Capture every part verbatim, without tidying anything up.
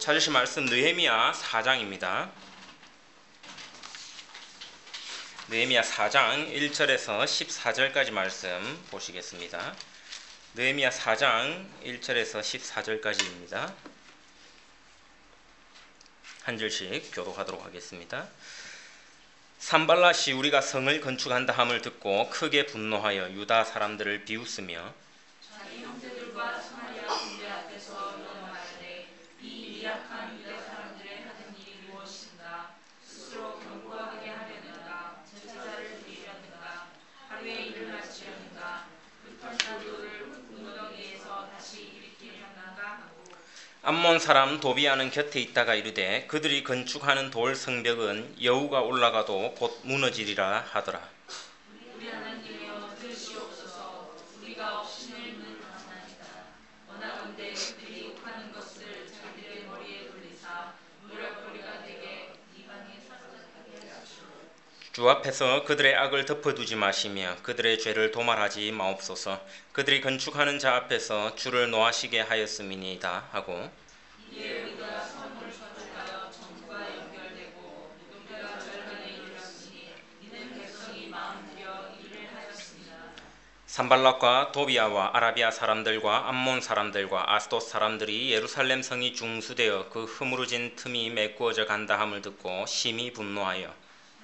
찾으실 말씀 느헤미야 사 장입니다. 느헤미야 사 장 일 절에서 십사 절까지 말씀 보시겠습니다. 느헤미야 사 장 일 절에서 십사 절까지입니다. 한 절씩 교독하도록 하겠습니다. 산발랏이 우리가 성을 건축한다 함을 듣고 크게 분노하여 유다 사람들을 비웃으며 자기 형제들과 스마리아 군대 앞에서 연호하되 이 미약한 유다 사람들의 하는 일이 무엇인가? 스스로 견고하게 하려는가? 제사를 드리려는가? 하루에 일을 마치려는가? 흩은 돌을 흙무더기에서 다시 일으키려는가 하고 암몬 사람 도비아는 곁에 있다가 이르되 그들이 건축하는 돌 성벽은 여우가 올라가도 곧 무너지리라 하더라. 우리 하나님이여 들으시옵소서. 우리가 없이는 불가능하나이다. 원하건대 그들이 욕하는 것을 자기들의 머리에 돌리사 노략거리가 되게 네 방에 사로잡게 하시오. 주 앞에서 그들의 악을 덮어두지 마시며 그들의 죄를 도말하지 마옵소서. 그들이 건축하는 자 앞에서 주를 노하시게 하였음이니이다 하고 이에 우리가 선을 저축하여 정부가 연결되고 누군가가 절간에 이르렀으니 이는 백성이 마음 들여 일을 하였습니다. 산발랏과 도비아와 아라비아 사람들과 암몬 사람들과 아스돗 사람들이 예루살렘 성이 중수되어 그 허물어진 틈이 메꾸어져 간다 함을 듣고 심히 분노하여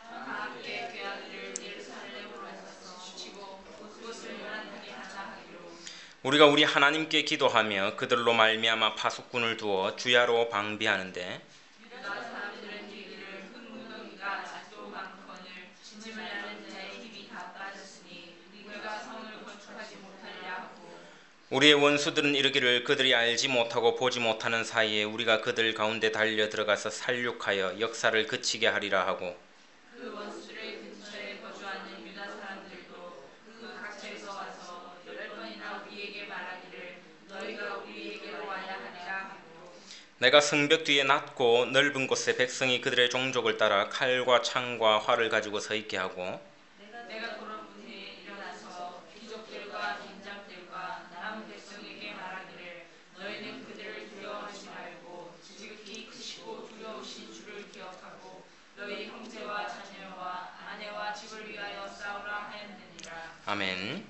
함께 괴하들을 예루살렘으로 가서 주치고 그것을 요란하게 하자 하기로 우리가 우리 하나님께 기도하며 그들로 말미암아 파수꾼을 두어 주야로 방비하는데 유다 사람들은 이르기를 흙무더기가 아직도 많거늘 짐을 하는 자의 힘이 다 빠졌으니 우리가 성을 건축하지 못하리라 하고 우리의 원수들은 이르기를 그들이 알지 못하고 보지 못하는 사이에 우리가 그들 가운데 달려 들어가서 살육하여 역사를 그치게 하리라 하고 그 원수들의 근처에 거주하는 유다 사람들도 그 각처에서 와서 열 번이나 우리에게 말하기를 너희가 우리에게로 와야 하리라 하고 내가 성벽 뒤에 낮고 넓은 곳에 백성이 그들의 종족을 따라 칼과 창과 활을 가지고 서 있게 하고 내가 도로분에 일어나서 귀족들과 빈장들과 남은 백성에게 말하기를 너희는 그들을 두려워하지 말고 지극히 크시고 두려우신 주를 기억하고 너희 형제와 자녀와 아내와 집을 위하여 싸우라 하였느니라. 아멘.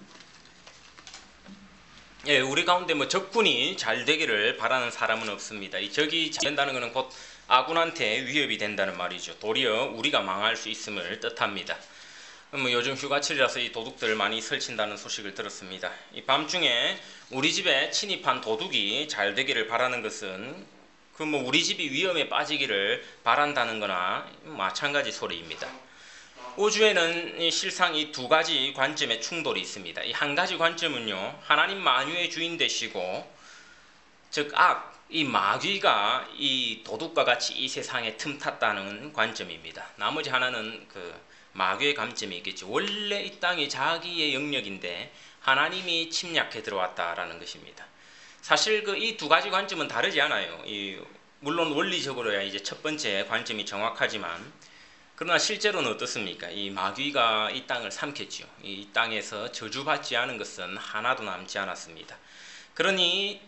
예, 우리 가운데 뭐 적군이 잘 되기를 바라는 사람은 없습니다. 이 적이 잘 된다는 것은 곧 아군한테 위협이 된다는 말이죠. 도리어 우리가 망할 수 있음을 뜻합니다. 뭐 요즘 휴가철이라서 이 도둑들 많이 설친다는 소식을 들었습니다. 이 밤중에 우리 집에 침입한 도둑이 잘 되기를 바라는 것은 그 뭐 우리 집이 위험에 빠지기를 바란다는 거나 마찬가지 소리입니다. 우주에는 실상 이 두 가지 관점의 충돌이 있습니다. 이 한 가지 관점은요, 하나님 만유의 주인 되시고, 즉 악, 이 마귀가 이 도둑과 같이 이 세상에 틈탔다는 관점입니다. 나머지 하나는 그 마귀의 관점이 있겠죠. 원래 이 땅이 자기의 영역인데 하나님이 침략해 들어왔다라는 것입니다. 사실 그 이 두 가지 관점은 다르지 않아요. 이 물론 원리적으로야 이제 첫 번째 관점이 정확하지만, 그러나 실제로는 어떻습니까? 이 마귀가 이 땅을 삼켰지요. 이 땅에서 저주받지 않은 것은 하나도 남지 않았습니다. 그러니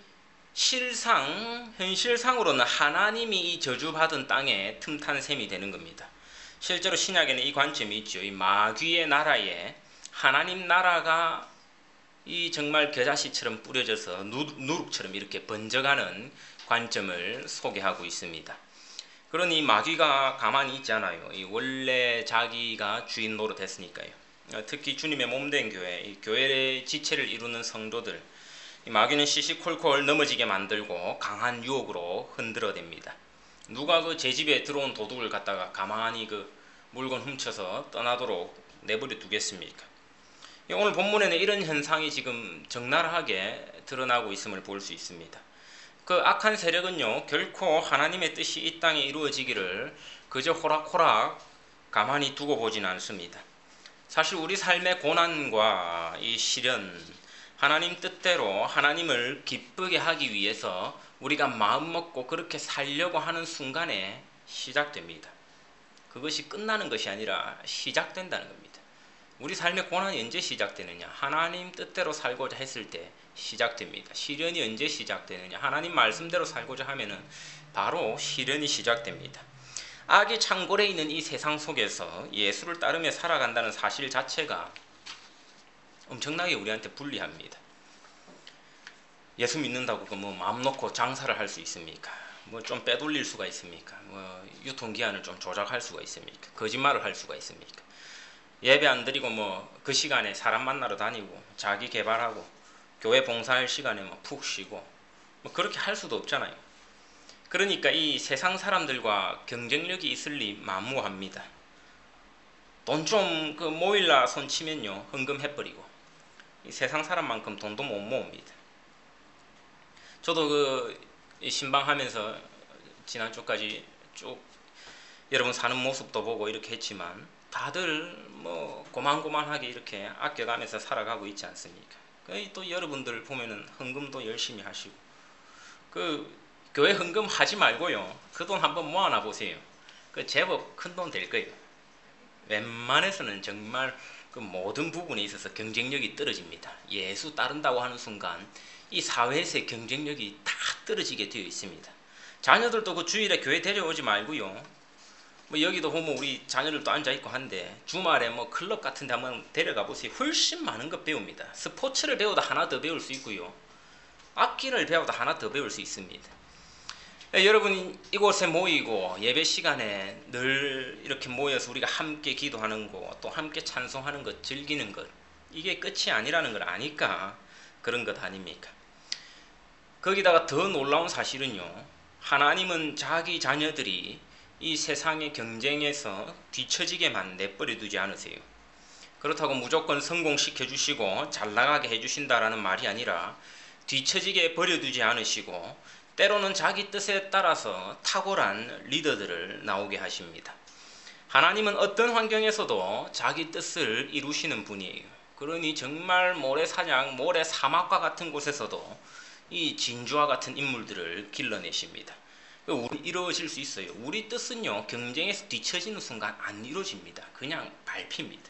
실상, 현실상으로는 하나님이 이 저주받은 땅에 틈탄 셈이 되는 겁니다. 실제로 신약에는 이 관점이 있죠. 이 마귀의 나라에 하나님 나라가 이 정말 겨자씨처럼 뿌려져서 누룩처럼 이렇게 번져가는 관점을 소개하고 있습니다. 그러니 마귀가 가만히 있지 않아요. 이 원래 자기가 주인 노릇했으니까요. 특히 주님의 몸된 교회, 이 교회의 지체를 이루는 성도들, 이 마귀는 시시콜콜 넘어지게 만들고 강한 유혹으로 흔들어댑니다. 누가 그 제 집에 들어온 도둑을 갖다가 가만히 그 물건 훔쳐서 떠나도록 내버려 두겠습니까? 오늘 본문에는 이런 현상이 지금 적나라하게 드러나고 있음을 볼 수 있습니다. 그 악한 세력은요, 결코 하나님의 뜻이 이 땅에 이루어지기를 그저 호락호락 가만히 두고 보지는 않습니다. 사실 우리 삶의 고난과 이 시련, 하나님 뜻대로 하나님을 기쁘게 하기 위해서 우리가 마음먹고 그렇게 살려고 하는 순간에 시작됩니다. 그것이 끝나는 것이 아니라 시작된다는 겁니다. 우리 삶의 고난이 언제 시작되느냐? 하나님 뜻대로 살고자 했을 때 시작됩니다. 시련이 언제 시작되느냐? 하나님 말씀대로 살고자 하면은 바로 시련이 시작됩니다. 악이 창궐해 있는 이 세상 속에서 예수를 따르며 살아간다는 사실 자체가 엄청나게 우리한테 불리합니다. 예수 믿는다고 그 뭐 마음 놓고 장사를 할 수 있습니까? 뭐 좀 빼돌릴 수가 있습니까? 뭐 유통기한을 좀 조작할 수가 있습니까? 거짓말을 할 수가 있습니까? 예배 안 드리고 뭐 그 시간에 사람 만나러 다니고 자기 개발하고 교회 봉사할 시간에 뭐 푹 쉬고 뭐 그렇게 할 수도 없잖아요. 그러니까 이 세상 사람들과 경쟁력이 있을 리 만무합니다. 돈 좀 그 모일라 손 치면요 헌금해버리고 이 세상 사람만큼 돈도 못 모읍니다. 저도 그 신방하면서 지난주까지 쭉 여러분 사는 모습도 보고 이렇게 했지만 다들 뭐 고만고만하게 이렇게 아껴가면서 살아가고 있지 않습니까? 또 여러분들 보면은 헌금도 열심히 하시고 그 교회 헌금 하지 말고요 그 돈 한번 모아놔 보세요. 그 제법 큰 돈 될 거예요. 웬만해서는 정말 그 모든 부분에 있어서 경쟁력이 떨어집니다. 예수 따른다고 하는 순간 이 사회에서의 경쟁력이 다 떨어지게 되어 있습니다. 자녀들도 그 주일에 교회 데려오지 말고요. 뭐 여기도 보면 우리 자녀들도 앉아 있고 한데 주말에 뭐 클럽 같은 데 한번 데려가 보세요. 훨씬 많은 것 배웁니다. 스포츠를 배우다 하나 더 배울 수 있고요. 악기를 배우다 하나 더 배울 수 있습니다. 네, 여러분 이곳에 모이고 예배 시간에 늘 이렇게 모여서 우리가 함께 기도하는 것, 또 함께 찬송하는 것, 즐기는 것, 이게 끝이 아니라는 걸 아니까 그런 것 아닙니까? 거기다가 더 놀라운 사실은요, 하나님은 자기 자녀들이 이 세상의 경쟁에서 뒤처지게만 내버려 두지 않으세요. 그렇다고 무조건 성공시켜 주시고 잘 나가게 해주신다라는 말이 아니라 뒤처지게 버려두지 않으시고 때로는 자기 뜻에 따라서 탁월한 리더들을 나오게 하십니다. 하나님은 어떤 환경에서도 자기 뜻을 이루시는 분이에요. 그러니 정말 모래사장, 모래사막과 같은 곳에서도 이 진주와 같은 인물들을 길러내십니다. 이루어질 수 있어요. 우리 뜻은요 경쟁에서 뒤처지는 순간 안 이루어집니다. 그냥 밟힙니다.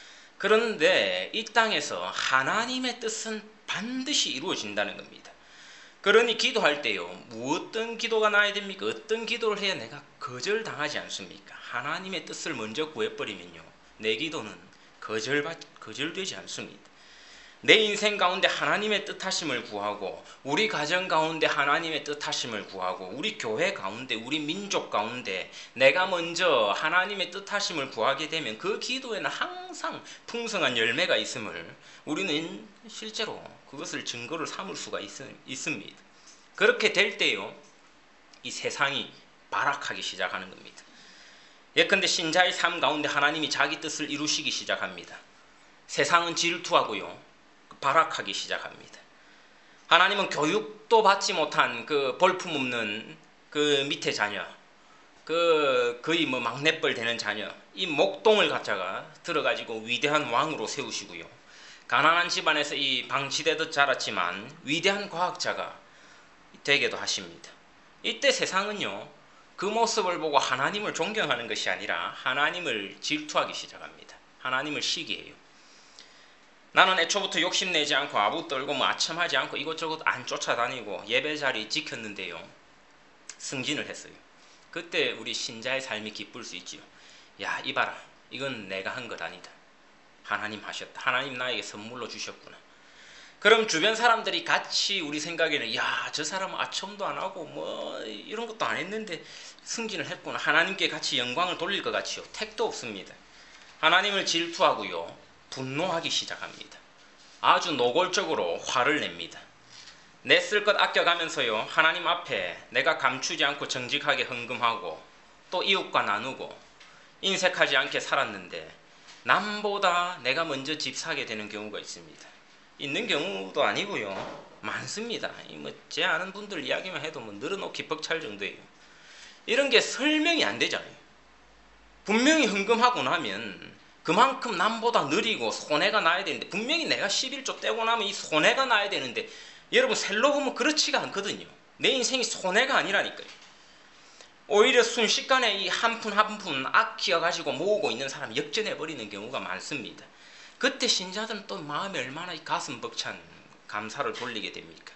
그런데 이 땅에서 하나님의 뜻은 반드시 이루어진다는 겁니다. 그러니 기도할 때요 어떤 기도가 나야 됩니까? 어떤 기도를 해야 내가 거절당하지 않습니까? 하나님의 뜻을 먼저 구해버리면요 내 기도는 거절받, 거절되지 않습니다. 내 인생 가운데 하나님의 뜻하심을 구하고 우리 가정 가운데 하나님의 뜻하심을 구하고 우리 교회 가운데 우리 민족 가운데 내가 먼저 하나님의 뜻하심을 구하게 되면 그 기도에는 항상 풍성한 열매가 있음을 우리는 실제로 그것을 증거를 삼을 수가 있, 있습니다. 그렇게 될 때요 이 세상이 발악하기 시작하는 겁니다. 예컨대 신자의 삶 가운데 하나님이 자기 뜻을 이루시기 시작합니다. 세상은 질투하고요 발악하기 시작합니다. 하나님은 교육도 받지 못한 그 볼품없는 그 밑에 자녀, 그 거의 뭐 막내뻘 되는 자녀, 이 목동을 갖다가 들어가지고 위대한 왕으로 세우시고요. 가난한 집안에서 이 방치되듯 자랐지만 위대한 과학자가 되게도 하십니다. 이때 세상은요 그 모습을 보고 하나님을 존경하는 것이 아니라 하나님을 질투하기 시작합니다. 하나님을 시기해요. 나는 애초부터 욕심내지 않고 아부 떨고 뭐 아첨하지 않고 이것저것 안 쫓아다니고 예배자리 지켰는데요 승진을 했어요. 그때 우리 신자의 삶이 기쁠 수 있지요. 야 이봐라 이건 내가 한 것 아니다. 하나님 하셨다. 하나님 나에게 선물로 주셨구나. 그럼 주변 사람들이 같이 우리 생각에는 야 저 사람은 아첨도 안 하고 뭐 이런 것도 안 했는데 승진을 했구나. 하나님께 같이 영광을 돌릴 것 같이요. 택도 없습니다. 하나님을 질투하고요 분노하기 시작합니다. 아주 노골적으로 화를 냅니다. 내 쓸 것 아껴가면서요 하나님 앞에 내가 감추지 않고 정직하게 헌금하고 또 이웃과 나누고 인색하지 않게 살았는데 남보다 내가 먼저 집 사게 되는 경우가 있습니다. 있는 경우도 아니고요 많습니다. 뭐 제 아는 분들 이야기만 해도 뭐 늘어놓기 벅찰 정도예요. 이런 게 설명이 안 되잖아요. 분명히 헌금하고 나면 그만큼 남보다 느리고 손해가 나야 되는데 분명히 내가 십일조 떼고 나면 이 손해가 나야 되는데 여러분 셀로 보면 그렇지가 않거든요. 내 인생이 손해가 아니라니까요. 오히려 순식간에 이 한 푼 한 푼 아끼어가지고 모으고 있는 사람이 역전해버리는 경우가 많습니다. 그때 신자들은 또 마음에 얼마나 이 가슴 벅찬 감사를 돌리게 됩니까?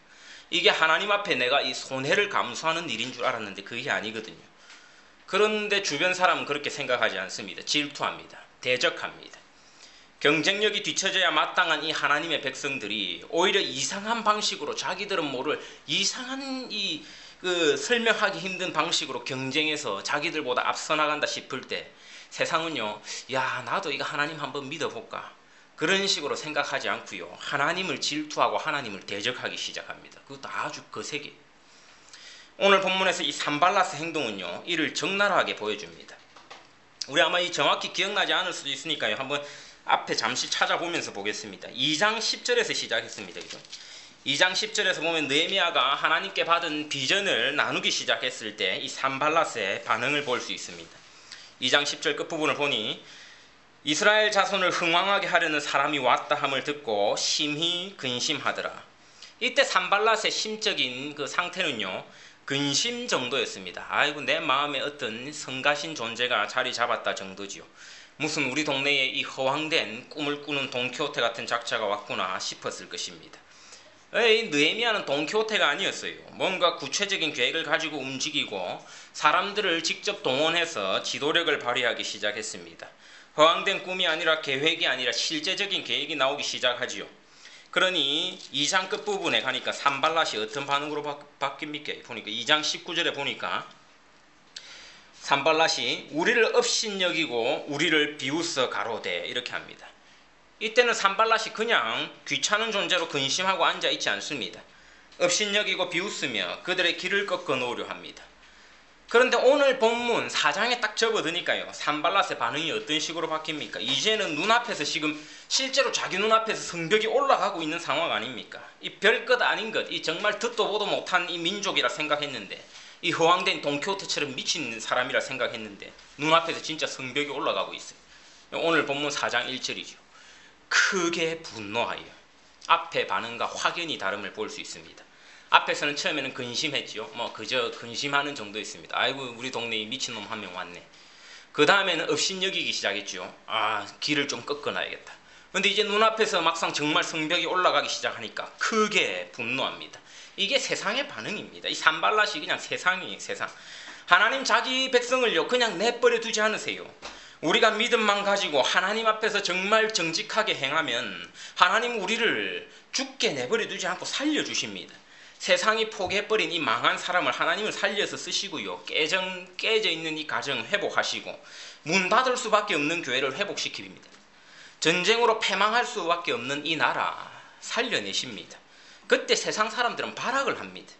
이게 하나님 앞에 내가 이 손해를 감수하는 일인 줄 알았는데 그게 아니거든요. 그런데 주변 사람은 그렇게 생각하지 않습니다. 질투합니다. 대적합니다. 경쟁력이 뒤처져야 마땅한 이 하나님의 백성들이 오히려 이상한 방식으로 자기들은 모를 이상한 이 그 설명하기 힘든 방식으로 경쟁해서 자기들보다 앞서 나간다 싶을 때 세상은요, 야 나도 이거 하나님 한번 믿어볼까 그런 식으로 생각하지 않고요, 하나님을 질투하고 하나님을 대적하기 시작합니다. 그것도 아주 거세게. 오늘 본문에서 이 산발라스 행동은요, 이를 적나라하게 보여줍니다. 우리 아마 이 정확히 기억나지 않을 수도 있으니까요, 한번 앞에 잠시 찾아보면서 보겠습니다. 이 장 십 절에서 시작했습니다. 그죠? 이 장 십 절에서 보면 느헤미야가 하나님께 받은 비전을 나누기 시작했을 때 이 산발라스의 반응을 볼 수 있습니다. 이 장 십 절 끝부분을 보니 이스라엘 자손을 흥왕하게 하려는 사람이 왔다 함을 듣고 심히 근심하더라. 이때 산발라스의 심적인 그 상태는요, 근심 정도였습니다. 아이고 내 마음에 어떤 성가신 존재가 자리 잡았다 정도지요. 무슨 우리 동네에 이 허황된 꿈을 꾸는 돈키호테 같은 작자가 왔구나 싶었을 것입니다. 에이, 느헤미야는 돈키호테가 아니었어요. 뭔가 구체적인 계획을 가지고 움직이고 사람들을 직접 동원해서 지도력을 발휘하기 시작했습니다. 허황된 꿈이 아니라 계획이 아니라 실제적인 계획이 나오기 시작하지요. 그러니 이 장 끝부분에 가니까 산발랏이 어떤 반응으로 바, 바뀝니까? 보니까 이 장 십구 절에 보니까 산발랏이 우리를 업신여기고 우리를 비웃어 가로되 이렇게 합니다. 이때는 산발랏이 그냥 귀찮은 존재로 근심하고 앉아있지 않습니다. 업신여기고 비웃으며 그들의 길을 꺾어 놓으려 합니다. 그런데 오늘 본문 사 장에 딱 접어드니까요, 산발랏의 반응이 어떤 식으로 바뀝니까? 이제는 눈앞에서 지금 실제로 자기 눈앞에서 성벽이 올라가고 있는 상황 아닙니까? 이 별것 아닌 것, 이 정말 듣도 보도 못한 이 민족이라 생각했는데, 이 허황된 돈키호테처럼 미친 사람이라 생각했는데 눈앞에서 진짜 성벽이 올라가고 있어요. 오늘 본문 사 장 일 절이죠. 크게 분노하여. 앞의 반응과 확연히 다름을 볼 수 있습니다. 앞에서는 처음에는 근심했죠. 뭐 그저 근심하는 정도였습니다. 아이고 우리 동네에 미친놈 한 명 왔네. 그 다음에는 업신여기기 시작했죠. 아 길을 좀 꺾어놔야겠다. 근데 이제 눈앞에서 막상 정말 성벽이 올라가기 시작하니까 크게 분노합니다. 이게 세상의 반응입니다. 이 산발랏이 그냥 세상이에요. 세상. 하나님 자기 백성을요 그냥 내버려 두지 않으세요. 우리가 믿음만 가지고 하나님 앞에서 정말 정직하게 행하면 하나님 우리를 죽게 내버려 두지 않고 살려주십니다. 세상이 포기해버린 이 망한 사람을 하나님을 살려서 쓰시고요, 깨정, 깨져 있는 이 가정 회복하시고 문 닫을 수밖에 없는 교회를 회복시킵니다. 전쟁으로 패망할 수밖에 없는 이 나라 살려내십니다. 그때 세상 사람들은 발악을 합니다.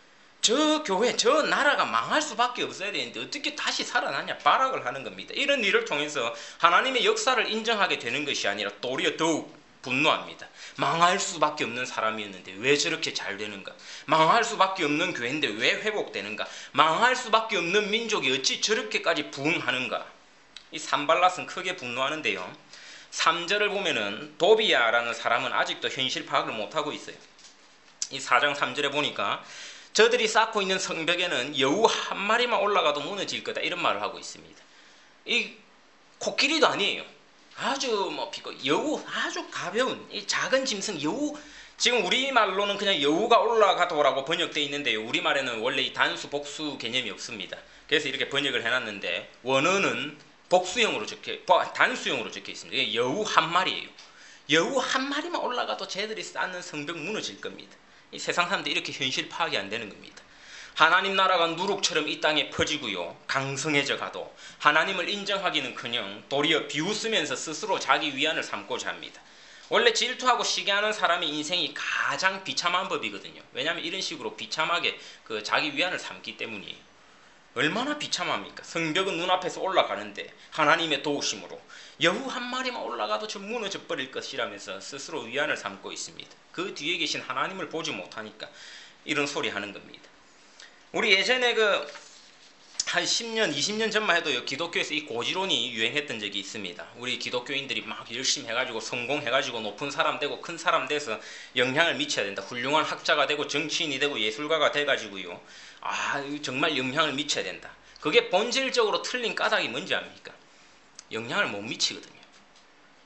저 교회, 저 나라가 망할 수밖에 없어야 되는데 어떻게 다시 살아나냐, 발악을 하는 겁니다. 이런 일을 통해서 하나님의 역사를 인정하게 되는 것이 아니라 도리어 더욱 분노합니다. 망할 수밖에 없는 사람이었는데 왜 저렇게 잘 되는가? 망할 수밖에 없는 교회인데 왜 회복되는가? 망할 수밖에 없는 민족이 어찌 저렇게까지 부흥하는가? 이 산발랏은 크게 분노하는데요, 삼 절을 보면은 도비야라는 사람은 아직도 현실 파악을 못하고 있어요. 이 사 장 삼 절에 보니까 저들이 쌓고 있는 성벽에는 여우 한 마리만 올라가도 무너질 거다 이런 말을 하고 있습니다. 이 코끼리도 아니에요. 아주 뭐 비고 여우, 아주 가벼운 이 작은 짐승 여우. 지금 우리말로는 그냥 여우가 올라가도라고 번역되어 있는데요, 우리말에는 원래 이 단수 복수 개념이 없습니다. 그래서 이렇게 번역을 해놨는데 원어는 복수형으로 적혀, 단수형으로 적혀 있습니다. 이게 여우 한 마리예요. 여우 한 마리만 올라가도 쟤들이 쌓는 성벽 무너질 겁니다. 이 세상 사람들이 이렇게 현실 파악이 안 되는 겁니다. 하나님 나라가 누룩처럼 이 땅에 퍼지고요, 강성해져 가도 하나님을 인정하기는커녕 도리어 비웃으면서 스스로 자기 위안을 삼고자 합니다. 원래 질투하고 시기하는 사람의 인생이 가장 비참한 법이거든요. 왜냐하면 이런 식으로 비참하게 그 자기 위안을 삼기 때문이에요. 얼마나 비참합니까? 성벽은 눈앞에서 올라가는데 하나님의 도우심으로 여우 한 마리만 올라가도 저 무너져 버릴 것이라면서 스스로 위안을 삼고 있습니다. 그 뒤에 계신 하나님을 보지 못하니까 이런 소리 하는 겁니다. 우리 예전에 그 한 십 년, 이십 년 전만 해도 기독교에서 이 고지론이 유행했던 적이 있습니다. 우리 기독교인들이 막 열심히 해가지고 성공해가지고 높은 사람 되고 큰 사람 돼서 영향을 미쳐야 된다. 훌륭한 학자가 되고 정치인이 되고 예술가가 돼가지고요, 아 정말 영향을 미쳐야 된다. 그게 본질적으로 틀린 까닭이 뭔지 압니까? 영향을 못 미치거든요.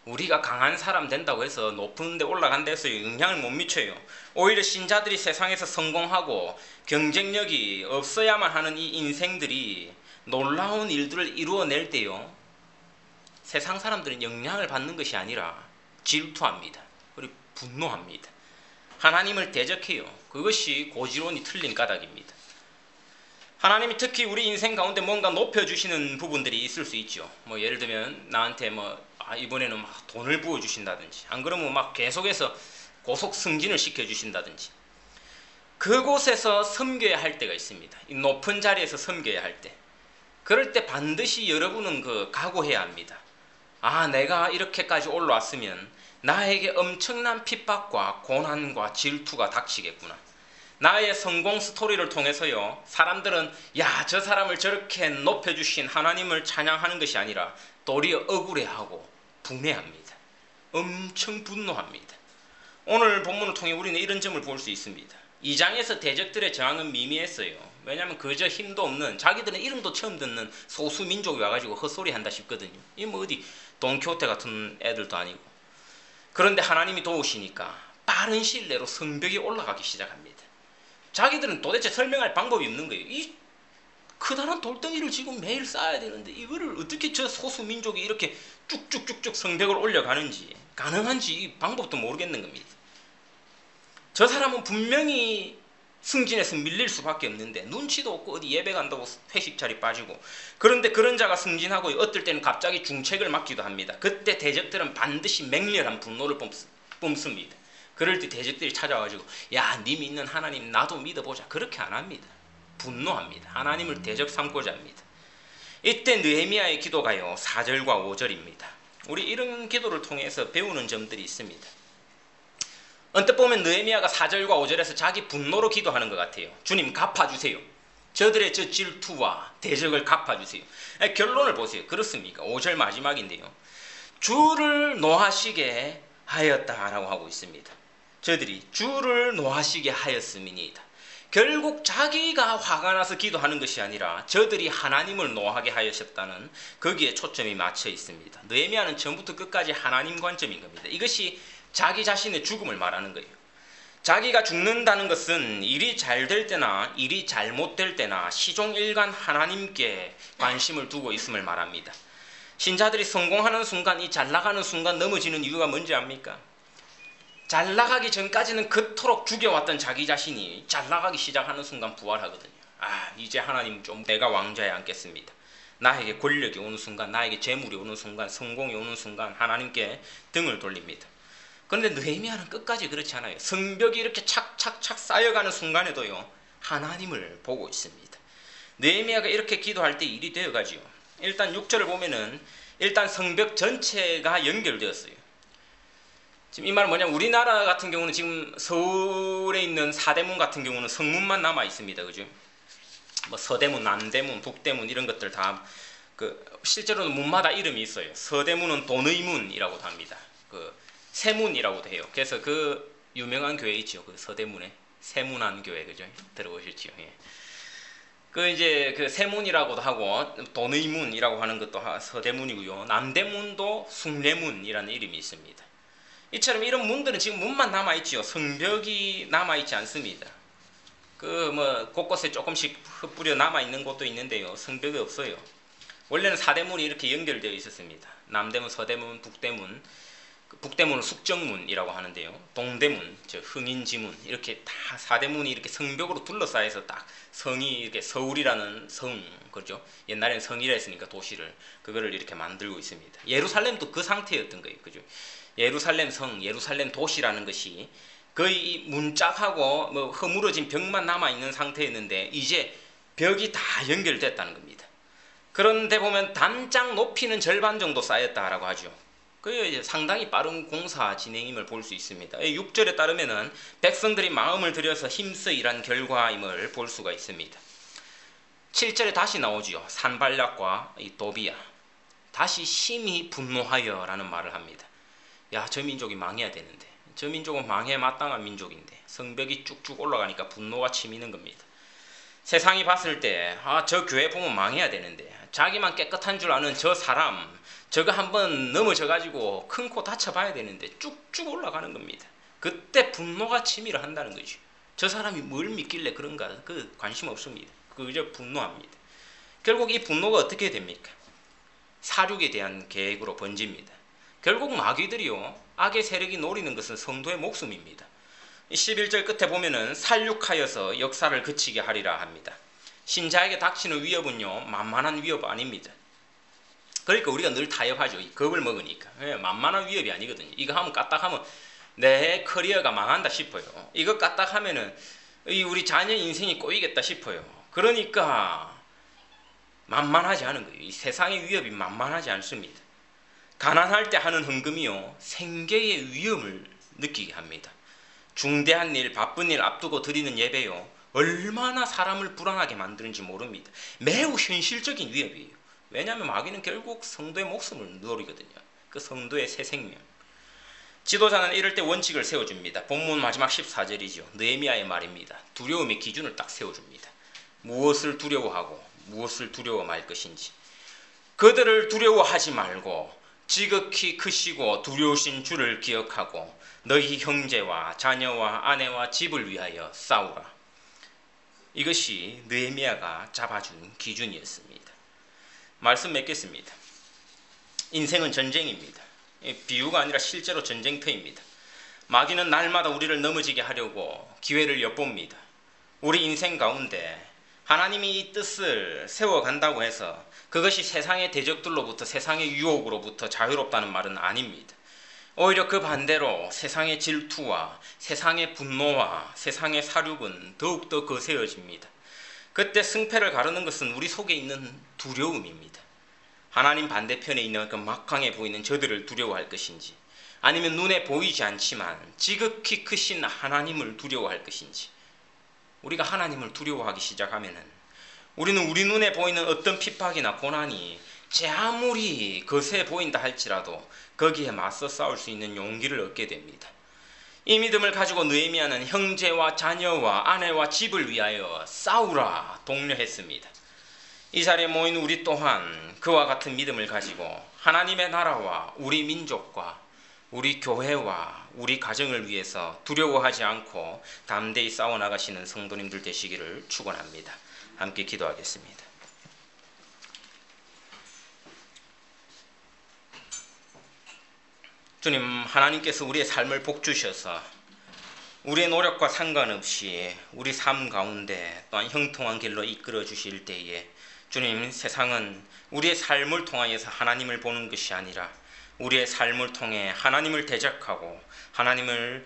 우리가 강한 사람 된다고 해서 높은 데 올라간다 해서 영향을 못 미쳐요. 오히려 신자들이 세상에서 성공하고 경쟁력이 없어야만 하는 이 인생들이 놀라운 일들을 이루어낼 때요, 세상 사람들은 영향을 받는 것이 아니라 질투합니다. 그리고 분노합니다. 하나님을 대적해요. 그것이 고지론이 틀린 까닭입니다. 하나님이 특히 우리 인생 가운데 뭔가 높여주시는 부분들이 있을 수 있죠. 뭐 예를 들면 나한테 뭐 아, 이번에는 막 돈을 부어주신다든지, 안 그러면 막 계속해서 고속 승진을 시켜주신다든지, 그곳에서 섬겨야 할 때가 있습니다. 이 높은 자리에서 섬겨야 할 때, 그럴 때 반드시 여러분은 그 각오해야 합니다. 아, 내가 이렇게까지 올라왔으면 나에게 엄청난 핍박과 고난과 질투가 닥치겠구나. 나의 성공 스토리를 통해서요, 사람들은 야, 저 사람을 저렇게 높여주신 하나님을 찬양하는 것이 아니라 도리어 억울해하고 분해합니다. 엄청 분노합니다. 오늘 본문을 통해 우리는 이런 점을 볼 수 있습니다. 이 장에서 대적들의 저항은 미미했어요. 왜냐하면 그저 힘도 없는, 자기들은 이름도 처음 듣는 소수 민족이 와가지고 헛소리 한다 싶거든요. 이 뭐 어디 돈키호테 같은 애들도 아니고. 그런데 하나님이 도우시니까 빠른 시일 내로 성벽이 올라가기 시작합니다. 자기들은 도대체 설명할 방법이 없는 거예요. 이 커다란 돌덩이를 지금 매일 쌓아야 되는데 이거를 어떻게 저 소수 민족이 이렇게 쭉쭉쭉쭉 성벽을 올려가는지, 가능한지 이 방법도 모르겠는 겁니다. 저 사람은 분명히 승진해서 밀릴 수밖에 없는데 눈치도 없고 어디 예배 간다고 회식 자리 빠지고, 그런데 그런 자가 승진하고 어떨 때는 갑자기 중책을 맡기도 합니다. 그때 대적들은 반드시 맹렬한 분노를 뿜습니다. 그럴 때 대적들이 찾아와가지고 야, 네 믿는 하나님 나도 믿어보자, 그렇게 안 합니다. 분노합니다. 하나님을 대적 삼고자 합니다. 이때 느헤미야의 기도가요, 사 절과 오 절입니다. 우리 이런 기도를 통해서 배우는 점들이 있습니다. 언뜻 보면 느헤미야가 사 절과 오 절에서 자기 분노로 기도하는 것 같아요. 주님 갚아주세요. 저들의 저 질투와 대적을 갚아주세요. 아니, 결론을 보세요. 그렇습니까? 오 절 마지막인데요, 주를 노하시게 하였다라고 하고 있습니다. 저들이 주를 노하시게 하였음이니이다. 결국 자기가 화가 나서 기도하는 것이 아니라 저들이 하나님을 노하게 하셨다는, 거기에 초점이 맞춰 있습니다. 느헤미야는 처음부터 끝까지 하나님 관점인 겁니다. 이것이 자기 자신의 죽음을 말하는 거예요. 자기가 죽는다는 것은 일이 잘 될 때나 일이 잘못될 때나 시종일관 하나님께 관심을 두고 있음을 말합니다. 신자들이 성공하는 순간, 이 잘 나가는 순간 넘어지는 이유가 뭔지 압니까? 잘 나가기 전까지는 그토록 죽여왔던 자기 자신이 잘 나가기 시작하는 순간 부활하거든요. 아, 이제 하나님 좀 내가 왕좌에 앉겠습니다. 나에게 권력이 오는 순간, 나에게 재물이 오는 순간, 성공이 오는 순간 하나님께 등을 돌립니다. 그런데 느헤미야는 끝까지 그렇지 않아요. 성벽이 이렇게 착착착 쌓여가는 순간에도요, 하나님을 보고 있습니다. 느헤미야가 이렇게 기도할 때 일이 되어가지요. 일단 육 절을 보면은 일단 성벽 전체가 연결되었어요. 지금 이 말은 뭐냐면, 우리나라 같은 경우는 지금 서울에 있는 사대문 같은 경우는 성문만 남아 있습니다. 그죠? 뭐 서대문, 남대문, 북대문 이런 것들 다 그 실제로는 문마다 이름이 있어요. 서대문은 돈의문이라고도 합니다. 그 세문이라고도 해요. 그래서 그 유명한 교회 있죠. 그 서대문에 세문안 교회, 그죠? 들어보셨죠? 예. 그 이제 그 세문이라고도 하고 돈의문이라고 하는 것도 서대문이고요. 남대문도 숭례문이라는 이름이 있습니다. 이처럼 이런 문들은 지금 문만 남아 있지요. 성벽이 남아 있지 않습니다. 그 뭐 곳곳에 조금씩 흩뿌려 남아 있는 곳도 있는데요, 성벽이 없어요. 원래는 사대문이 이렇게 연결되어 있었습니다. 남대문, 서대문, 북대문. 북대문은 숙정문이라고 하는데요, 동대문, 저 흥인지문, 이렇게 다 사대문이 이렇게 성벽으로 둘러싸여서 딱 성이 이렇게 서울이라는 성, 그렇죠? 옛날에는 성이라 했으니까 도시를, 그거를 이렇게 만들고 있습니다. 예루살렘도 그 상태였던 거예요, 그죠? 예루살렘 성, 예루살렘 도시라는 것이 거의 문짝하고 뭐 허물어진 벽만 남아 있는 상태였는데 이제 벽이 다 연결됐다는 겁니다. 그런데 보면 담장 높이는 절반 정도 쌓였다라고 하죠. 그 이제 상당히 빠른 공사 진행임을 볼 수 있습니다. 육 절에 따르면은 백성들이 마음을 들여서 힘써 일한 결과임을 볼 수가 있습니다. 칠 절에 다시 나오지요. 산발락과 이 도비야 다시 심히 분노하여라는 말을 합니다. 야, 저 민족이 망해야 되는데, 저 민족은 망해 마땅한 민족인데 성벽이 쭉쭉 올라가니까 분노가 치미는 겁니다. 세상이 봤을 때 아, 저 교회 보면 망해야 되는데, 자기만 깨끗한 줄 아는 저 사람, 저거 한번 넘어져가지고 큰 코 다쳐봐야 되는데 쭉쭉 올라가는 겁니다. 그때 분노가 치밀어 한다는 거죠. 저 사람이 뭘 믿길래 그런가 그 관심 없습니다. 그저 분노합니다. 결국 이 분노가 어떻게 됩니까? 사륙에 대한 계획으로 번집니다. 결국 마귀들이요, 악의 세력이 노리는 것은 성도의 목숨입니다. 십일 절 끝에 보면은 살육하여서 역사를 그치게 하리라 합니다. 신자에게 닥치는 위협은요, 만만한 위협 아닙니다. 그러니까 우리가 늘 타협하죠. 겁을 먹으니까. 예, 만만한 위협이 아니거든요. 이거 하면 까딱하면 내 커리어가 망한다 싶어요. 이거 까딱하면은 우리 자녀 인생이 꼬이겠다 싶어요. 그러니까 만만하지 않은 거예요. 이 세상의 위협이 만만하지 않습니다. 가난할 때 하는 헌금이요, 생계의 위험을 느끼게 합니다. 중대한 일, 바쁜 일 앞두고 드리는 예배요, 얼마나 사람을 불안하게 만드는지 모릅니다. 매우 현실적인 위협이에요. 왜냐하면 마귀는 결국 성도의 목숨을 노리거든요. 그 성도의 새 생명. 지도자는 이럴 때 원칙을 세워줍니다. 본문 마지막 십사 절이죠. 느헤미야의 말입니다. 두려움의 기준을 딱 세워줍니다. 무엇을 두려워하고 무엇을 두려워 말 것인지. 그들을 두려워하지 말고 지극히 크시고 두려우신 주를 기억하고 너희 형제와 자녀와 아내와 집을 위하여 싸우라. 이것이 느헤미야가 잡아준 기준이었습니다. 말씀 맺겠습니다. 인생은 전쟁입니다. 비유가 아니라 실제로 전쟁터입니다. 마귀는 날마다 우리를 넘어지게 하려고 기회를 엿봅니다. 우리 인생 가운데 하나님이 이 뜻을 세워간다고 해서 그것이 세상의 대적들로부터, 세상의 유혹으로부터 자유롭다는 말은 아닙니다. 오히려 그 반대로 세상의 질투와 세상의 분노와 세상의 사륙은 더욱더 거세어집니다. 그때 승패를 가르는 것은 우리 속에 있는 두려움입니다. 하나님 반대편에 있는 그 막강해 보이는 저들을 두려워할 것인지, 아니면 눈에 보이지 않지만 지극히 크신 하나님을 두려워할 것인지. 우리가 하나님을 두려워하기 시작하면은 우리는 우리 눈에 보이는 어떤 핍박이나 고난이 제 아무리 거세 보인다 할지라도 거기에 맞서 싸울 수 있는 용기를 얻게 됩니다. 이 믿음을 가지고 느헤미야는 형제와 자녀와 아내와 집을 위하여 싸우라 독려했습니다. 이 자리에 모인 우리 또한 그와 같은 믿음을 가지고 하나님의 나라와 우리 민족과 우리 교회와 우리 가정을 위해서 두려워하지 않고 담대히 싸워나가시는 성도님들 되시기를 축원합니다. 함께 기도하겠습니다. 주님, 하나님께서 우리의 삶을 복주셔서 우리의 노력과 상관없이 우리 삶 가운데 또한 형통한 길로 이끌어 주실 때에 주님, 세상은 우리의 삶을 통하여서 하나님을 보는 것이 아니라 우리의 삶을 통해 하나님을 대적하고 하나님을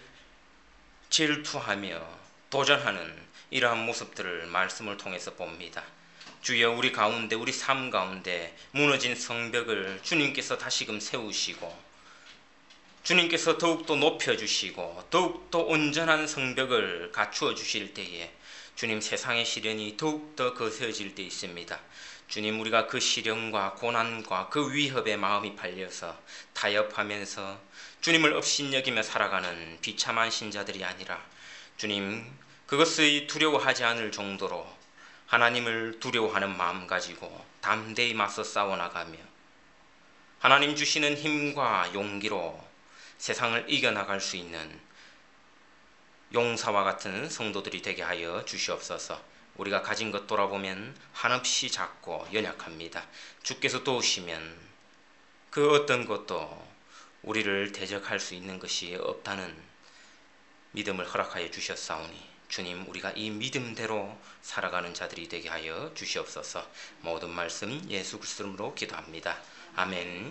질투하며 도전하는 이러한 모습들을 말씀을 통해서 봅니다. 주여, 우리 가운데, 우리 삶 가운데 무너진 성벽을 주님께서 다시금 세우시고 주님께서 더욱더 높여주시고 더욱더 온전한 성벽을 갖추어 주실 때에 주님, 세상의 시련이 더욱더 거세어질 때 있습니다. 주님, 우리가 그 시련과 고난과 그 위협에 마음이 팔려서 타협하면서 주님을 업신여기며 살아가는 비참한 신자들이 아니라 주님, 그것을 두려워하지 않을 정도로 하나님을 두려워하는 마음 가지고 담대히 맞서 싸워나가며 하나님 주시는 힘과 용기로 세상을 이겨나갈 수 있는 용사와 같은 성도들이 되게 하여 주시옵소서. 우리가 가진 것 돌아보면 한없이 작고 연약합니다. 주께서 도우시면 그 어떤 것도 우리를 대적할 수 있는 것이 없다는 믿음을 허락하여 주셨사오니 주님, 우리가 이 믿음대로 살아가는 자들이 되게 하여 주시옵소서. 모든 말씀 예수 그리스도 이름으로 기도합니다. 아멘.